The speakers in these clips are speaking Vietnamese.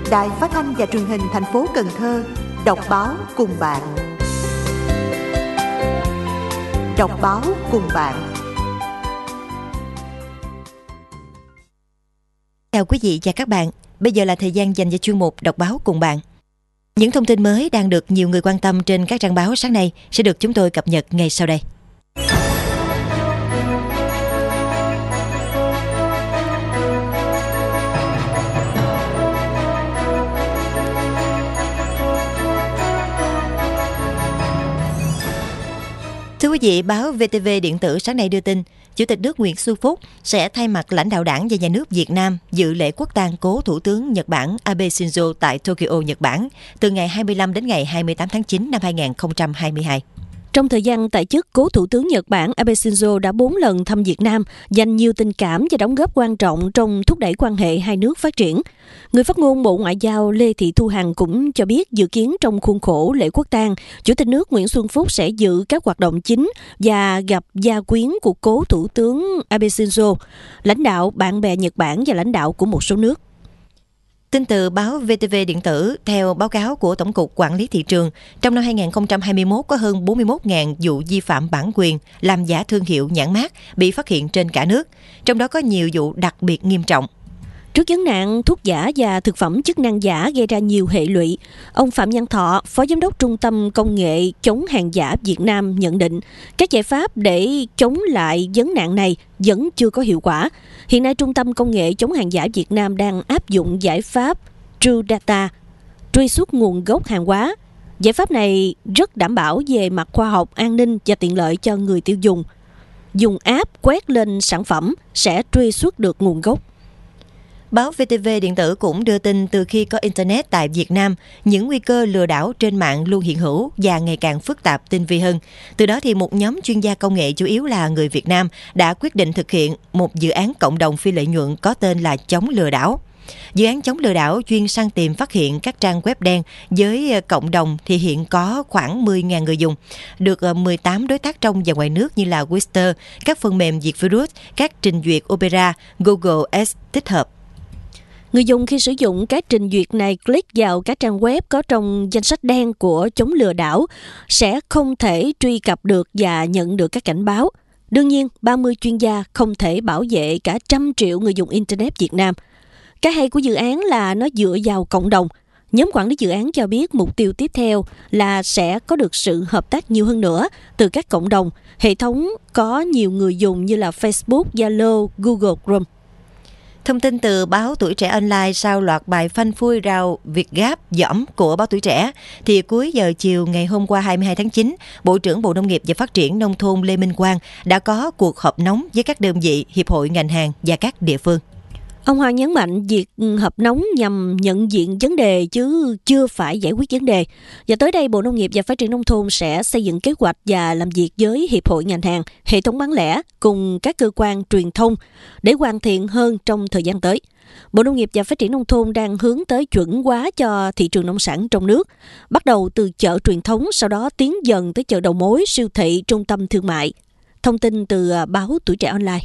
Đài Phát thanh và Truyền hình thành phố Cần Thơ đọc báo cùng bạn. Đọc báo cùng bạn. Chào quý vị và các bạn. Bây giờ là thời gian dành cho chuyên mục đọc báo cùng bạn. Những thông tin mới đang được nhiều người quan tâm trên các trang báo sáng nay sẽ được chúng tôi cập nhật ngay sau đây. Thưa quý vị, báo VTV Điện tử sáng nay đưa tin, Chủ tịch nước Nguyễn Xuân Phúc sẽ thay mặt lãnh đạo Đảng và Nhà nước Việt Nam dự lễ quốc tang cố Thủ tướng Nhật Bản Abe Shinzo tại Tokyo, Nhật Bản, từ ngày 25 đến ngày 28 tháng 9 năm 2022. Trong thời gian tại chức, cố Thủ tướng Nhật Bản Abe Shinzo đã 4 lần thăm Việt Nam, dành nhiều tình cảm và đóng góp quan trọng trong thúc đẩy quan hệ hai nước phát triển. Người phát ngôn Bộ Ngoại giao Lê Thị Thu Hằng cũng cho biết dự kiến trong khuôn khổ lễ quốc tang, Chủ tịch nước Nguyễn Xuân Phúc sẽ dự các hoạt động chính và gặp gia quyến của cố Thủ tướng Abe Shinzo, lãnh đạo bạn bè Nhật Bản và lãnh đạo của một số nước. Tin từ báo VTV Điện tử, theo báo cáo của Tổng cục Quản lý Thị trường, trong năm 2021 có hơn 41.000 vụ vi phạm bản quyền, làm giả thương hiệu nhãn mác bị phát hiện trên cả nước, trong đó có nhiều vụ đặc biệt nghiêm trọng. Trước vấn nạn thuốc giả và thực phẩm chức năng giả gây ra nhiều hệ lụy, ông Phạm Văn Thọ, Phó Giám đốc Trung tâm Công nghệ chống hàng giả Việt Nam nhận định các giải pháp để chống lại vấn nạn này vẫn chưa có hiệu quả. Hiện nay, Trung tâm Công nghệ chống hàng giả Việt Nam đang áp dụng giải pháp True Data, truy xuất nguồn gốc hàng hóa. Giải pháp này rất đảm bảo về mặt khoa học, an ninh và tiện lợi cho người tiêu dùng. Dùng app quét lên sản phẩm sẽ truy xuất được nguồn gốc. Báo VTV Điện tử cũng đưa tin từ khi có Internet tại Việt Nam, những nguy cơ lừa đảo trên mạng luôn hiện hữu và ngày càng phức tạp tinh vi hơn. Từ đó thì một nhóm chuyên gia công nghệ chủ yếu là người Việt Nam đã quyết định thực hiện một dự án cộng đồng phi lợi nhuận có tên là Chống lừa đảo. Dự án chống lừa đảo chuyên săn tìm phát hiện các trang web đen với cộng đồng thì hiện có khoảng 10.000 người dùng, được 18 đối tác trong và ngoài nước như là Whisper, các phần mềm diệt virus, các trình duyệt Opera, Google Ads tích hợp. Người dùng khi sử dụng các trình duyệt này click vào các trang web có trong danh sách đen của chống lừa đảo sẽ không thể truy cập được và nhận được các cảnh báo. Đương nhiên, 30 chuyên gia không thể bảo vệ cả 100 triệu người dùng Internet Việt Nam. Cái hay của dự án là nó dựa vào cộng đồng. Nhóm quản lý dự án cho biết mục tiêu tiếp theo là sẽ có được sự hợp tác nhiều hơn nữa từ các cộng đồng, hệ thống có nhiều người dùng như là Facebook, Zalo, Google Chrome. Thông tin từ báo Tuổi Trẻ Online sau loạt bài phanh phui rao Việt Gáp dỏm của báo Tuổi Trẻ, thì cuối giờ chiều ngày hôm qua 22 tháng 9, Bộ trưởng Bộ Nông nghiệp và Phát triển Nông thôn Lê Minh Quang đã có cuộc họp nóng với các đơn vị, hiệp hội ngành hàng và các địa phương. Ông Hoàng nhấn mạnh việc họp nóng nhằm nhận diện vấn đề chứ chưa phải giải quyết vấn đề. Và tới đây, Bộ Nông nghiệp và Phát triển Nông thôn sẽ xây dựng kế hoạch và làm việc với hiệp hội ngành hàng, hệ thống bán lẻ cùng các cơ quan truyền thông để hoàn thiện hơn trong thời gian tới. Bộ Nông nghiệp và Phát triển Nông thôn đang hướng tới chuẩn hóa cho thị trường nông sản trong nước, bắt đầu từ chợ truyền thống, sau đó tiến dần tới chợ đầu mối, siêu thị, trung tâm thương mại. Thông tin từ báo Tuổi Trẻ Online.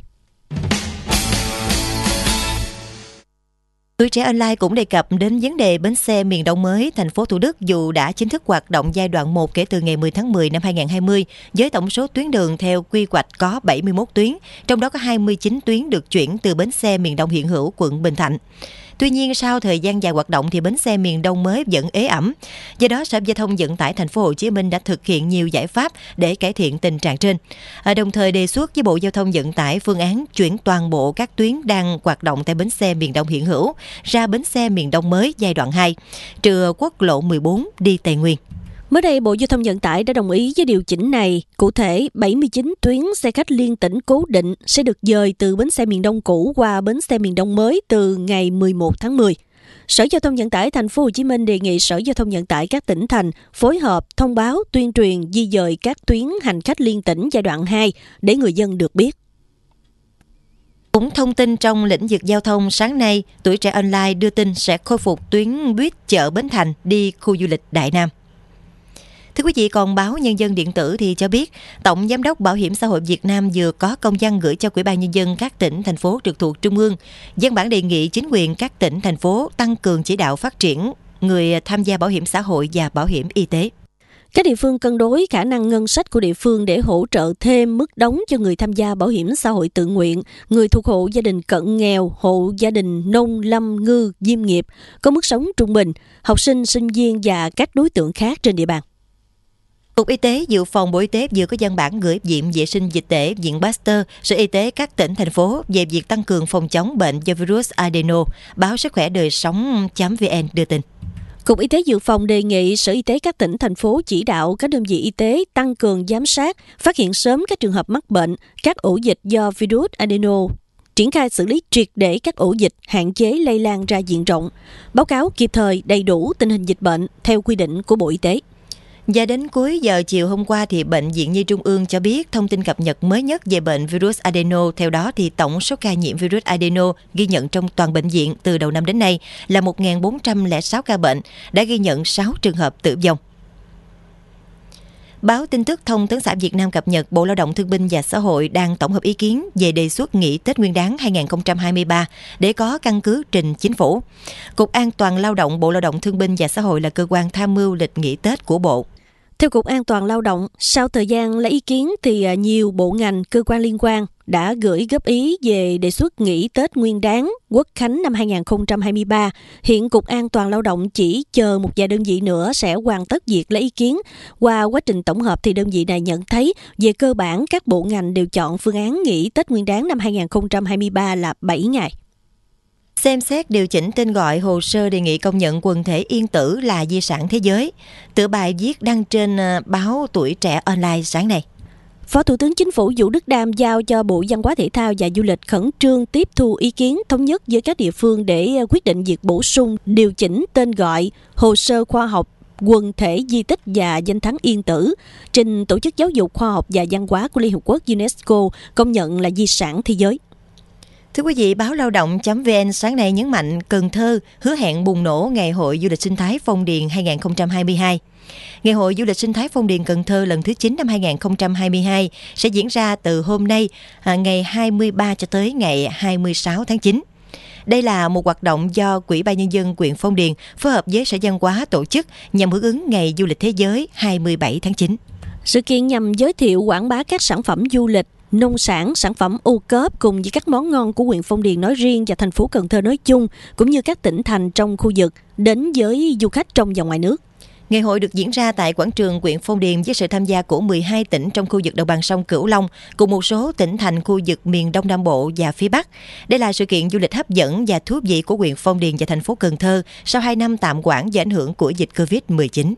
Tuổi Trẻ Online cũng đề cập đến vấn đề bến xe miền Đông mới thành phố Thủ Đức dù đã chính thức hoạt động giai đoạn 1 kể từ ngày 10 tháng 10 năm 2020 với tổng số tuyến đường theo quy hoạch có 71 tuyến, trong đó có 29 tuyến được chuyển từ bến xe miền Đông hiện hữu quận Bình Thạnh. Tuy nhiên, sau thời gian dài hoạt động thì bến xe miền Đông mới vẫn ế ẩm. Do đó, Sở Giao thông Vận tải Thành phố Hồ Chí Minh đã thực hiện nhiều giải pháp để cải thiện tình trạng trên. Đồng thời đề xuất với Bộ Giao thông Vận tải phương án chuyển toàn bộ các tuyến đang hoạt động tại bến xe miền Đông hiện hữu ra bến xe miền Đông mới giai đoạn 2, trừ quốc lộ 14 đi Tây Nguyên. Mới đây, Bộ Giao thông Vận tải đã đồng ý với điều chỉnh này. Cụ thể, 79 tuyến xe khách liên tỉnh cố định sẽ được dời từ bến xe miền Đông cũ qua bến xe miền Đông mới từ ngày 11 tháng 10. Sở Giao thông Vận tải Thành phố Hồ Chí Minh đề nghị Sở Giao thông Vận tải các tỉnh thành phối hợp thông báo tuyên truyền di dời các tuyến hành khách liên tỉnh giai đoạn 2 để người dân được biết. Cũng thông tin trong lĩnh vực giao thông, sáng nay, Tuổi Trẻ Online đưa tin sẽ khôi phục tuyến buýt chợ Bến Thành đi khu du lịch Đại Nam. Thưa quý vị, còn báo Nhân dân điện tử thì cho biết, Tổng Giám đốc Bảo hiểm xã hội Việt Nam vừa có công văn gửi cho Ủy ban Nhân dân các tỉnh, thành phố trực thuộc Trung ương. Văn bản đề nghị chính quyền các tỉnh, thành phố tăng cường chỉ đạo phát triển người tham gia bảo hiểm xã hội và bảo hiểm y tế. Các địa phương cân đối khả năng ngân sách của địa phương để hỗ trợ thêm mức đóng cho người tham gia bảo hiểm xã hội tự nguyện, người thuộc hộ gia đình cận nghèo, hộ gia đình nông lâm ngư diêm nghiệp, có mức sống trung bình, học sinh, sinh viên và các đối tượng khác trên địa bàn. Cục Y tế Dự phòng Bộ Y tế vừa có văn bản gửi Viện Vệ sinh Dịch tễ, Viện Pasteur, Sở Y tế các tỉnh, thành phố về việc tăng cường phòng chống bệnh do virus adeno. Báo Sức khỏe đời sống.vn đưa tin. Cục Y tế Dự phòng đề nghị Sở Y tế các tỉnh, thành phố chỉ đạo các đơn vị y tế tăng cường giám sát, phát hiện sớm các trường hợp mắc bệnh, các ổ dịch do virus adeno, triển khai xử lý triệt để các ổ dịch, hạn chế lây lan ra diện rộng, báo cáo kịp thời đầy đủ tình hình dịch bệnh theo quy định của Bộ Y tế. Và đến cuối giờ chiều hôm qua thì Bệnh viện Nhi Trung ương cho biết thông tin cập nhật mới nhất về bệnh virus adeno. Theo đó thì tổng số ca nhiễm virus adeno ghi nhận trong toàn bệnh viện từ đầu năm đến nay là 1.406 ca bệnh, đã ghi nhận 6 trường hợp tử vong. Báo tin tức Thông tấn xã Việt Nam cập nhật Bộ Lao động Thương binh và Xã hội đang tổng hợp ý kiến về đề xuất nghỉ Tết Nguyên đán 2023 để có căn cứ trình Chính phủ. Cục An toàn Lao động Bộ Lao động Thương binh và Xã hội là cơ quan tham mưu lịch nghỉ Tết của Bộ. Theo Cục An toàn Lao động, sau thời gian lấy ý kiến thì nhiều bộ ngành, cơ quan liên quan đã gửi góp ý về đề xuất nghỉ Tết Nguyên đán, Quốc khánh năm 2023. Hiện Cục An toàn Lao động chỉ chờ một vài đơn vị nữa sẽ hoàn tất việc lấy ý kiến. Qua quá trình tổng hợp thì đơn vị này nhận thấy về cơ bản các bộ ngành đều chọn phương án nghỉ Tết Nguyên đán năm 2023 là 7 ngày. Xem xét điều chỉnh tên gọi hồ sơ đề nghị công nhận quần thể Yên Tử là di sản thế giới. Tựa bài viết đăng trên báo Tuổi Trẻ Online sáng nay. Phó Thủ tướng Chính phủ Vũ Đức Đam giao cho Bộ Văn hóa Thể thao và Du lịch khẩn trương tiếp thu ý kiến thống nhất với các địa phương để quyết định việc bổ sung, điều chỉnh tên gọi hồ sơ khoa học quần thể di tích và danh thắng Yên Tử, trình Tổ chức Giáo dục Khoa học và Văn hóa của Liên Hợp Quốc UNESCO công nhận là di sản thế giới. Thưa quý vị, báo Lao động.vn sáng nay nhấn mạnh Cần Thơ hứa hẹn bùng nổ Ngày hội Du lịch sinh thái Phong Điền 2022. Ngày hội Du lịch sinh thái Phong Điền Cần Thơ lần thứ 9 năm 2022 sẽ diễn ra từ hôm nay, ngày 23 cho tới ngày 26 tháng 9. Đây là một hoạt động do Ủy ban Nhân dân huyện Phong Điền phối hợp với Sở Văn hóa tổ chức nhằm hưởng ứng Ngày Du lịch Thế giới 27 tháng 9. Sự kiện nhằm giới thiệu quảng bá các sản phẩm du lịch, nông sản, sản phẩm ô cốp cùng với các món ngon của huyện Phong Điền nói riêng và thành phố Cần Thơ nói chung, cũng như các tỉnh thành trong khu vực đến với du khách trong và ngoài nước. Ngày hội được diễn ra tại quảng trường huyện Phong Điền với sự tham gia của 12 tỉnh trong khu vực đồng bằng sông Cửu Long cùng một số tỉnh thành khu vực miền Đông Nam Bộ và phía Bắc. Đây là sự kiện du lịch hấp dẫn và thú vị của huyện Phong Điền và thành phố Cần Thơ sau 2 năm tạm hoãn do ảnh hưởng của dịch Covid-19.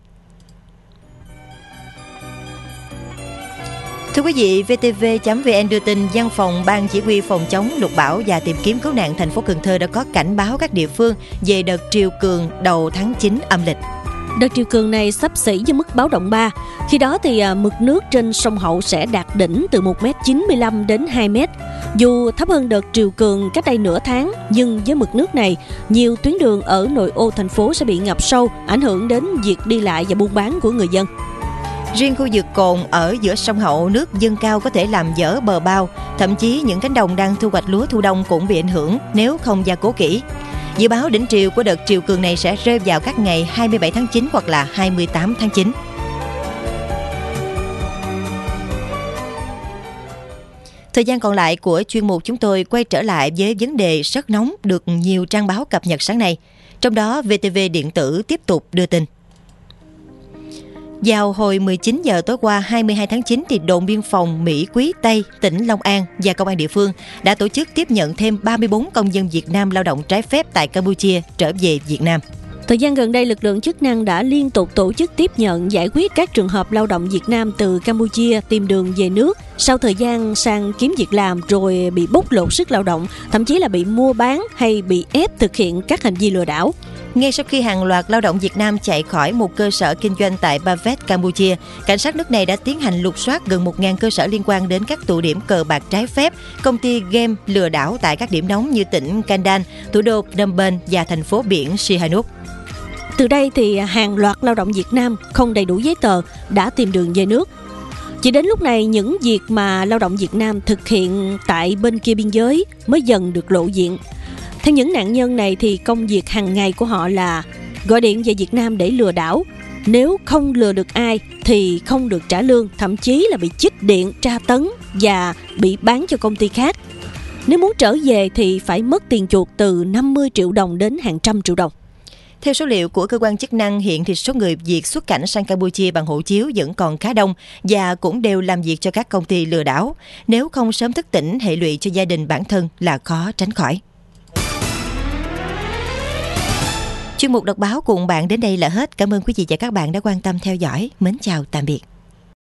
Thưa quý vị, VTV.vn đưa tin Văn phòng Ban Chỉ huy phòng chống lụt bão và tìm kiếm cứu nạn thành phố Cần Thơ đã có cảnh báo các địa phương về đợt triều cường đầu tháng 9 âm lịch. Đợt triều cường này xấp xỉ với mức báo động 3. Khi đó thì mực nước trên sông Hậu sẽ đạt đỉnh từ 1m95 đến 2m. Dù thấp hơn đợt triều cường cách đây nửa tháng, nhưng với mực nước này, nhiều tuyến đường ở nội ô thành phố sẽ bị ngập sâu, ảnh hưởng đến việc đi lại và buôn bán của người dân. Riêng khu vực cồn ở giữa sông Hậu, nước dâng cao có thể làm dở bờ bao, thậm chí những cánh đồng đang thu hoạch lúa thu đông cũng bị ảnh hưởng nếu không gia cố kỹ. Dự báo đỉnh triều của đợt triều cường này sẽ rơi vào các ngày 27 tháng 9 hoặc là 28 tháng 9. Thời gian còn lại của chuyên mục chúng tôi quay trở lại với vấn đề rất nóng được nhiều trang báo cập nhật sáng nay. Trong đó, VTV Điện tử tiếp tục đưa tin. Vào hồi 19 giờ tối qua 22 tháng 9 thì đồn biên phòng Mỹ Quý Tây, tỉnh Long An và công an địa phương đã tổ chức tiếp nhận thêm 34 công dân Việt Nam lao động trái phép tại Campuchia trở về Việt Nam. Thời gian gần đây, lực lượng chức năng đã liên tục tổ chức tiếp nhận, giải quyết các trường hợp lao động Việt Nam từ Campuchia tìm đường về nước sau thời gian sang kiếm việc làm rồi bị bóc lột sức lao động, thậm chí là bị mua bán hay bị ép thực hiện các hành vi lừa đảo. Ngay sau khi hàng loạt lao động Việt Nam chạy khỏi một cơ sở kinh doanh tại Ba Vét, Campuchia, cảnh sát nước này đã tiến hành lục soát gần 1.000 cơ sở liên quan đến các tụ điểm cờ bạc trái phép, công ty game lừa đảo tại các điểm nóng như tỉnh Kandan, thủ đô Phnom Penh và thành phố biển Sihanouk. Từ đây thì hàng loạt lao động Việt Nam không đầy đủ giấy tờ đã tìm đường về nước. Chỉ đến lúc này, những việc mà lao động Việt Nam thực hiện tại bên kia biên giới mới dần được lộ diện. Theo những nạn nhân này thì công việc hàng ngày của họ là gọi điện về Việt Nam để lừa đảo. Nếu không lừa được ai thì không được trả lương, thậm chí là bị chích điện, tra tấn và bị bán cho công ty khác. Nếu muốn trở về thì phải mất tiền chuộc từ 50 triệu đồng đến hàng trăm triệu đồng. Theo số liệu của cơ quan chức năng, hiện thì số người Việt xuất cảnh sang Campuchia bằng hộ chiếu vẫn còn khá đông và cũng đều làm việc cho các công ty lừa đảo. Nếu không sớm thức tỉnh, hệ lụy cho gia đình bản thân là khó tránh khỏi. Chuyên mục đọc báo cùng bạn đến đây là hết. Cảm ơn quý vị và các bạn đã quan tâm theo dõi. Mến chào tạm biệt.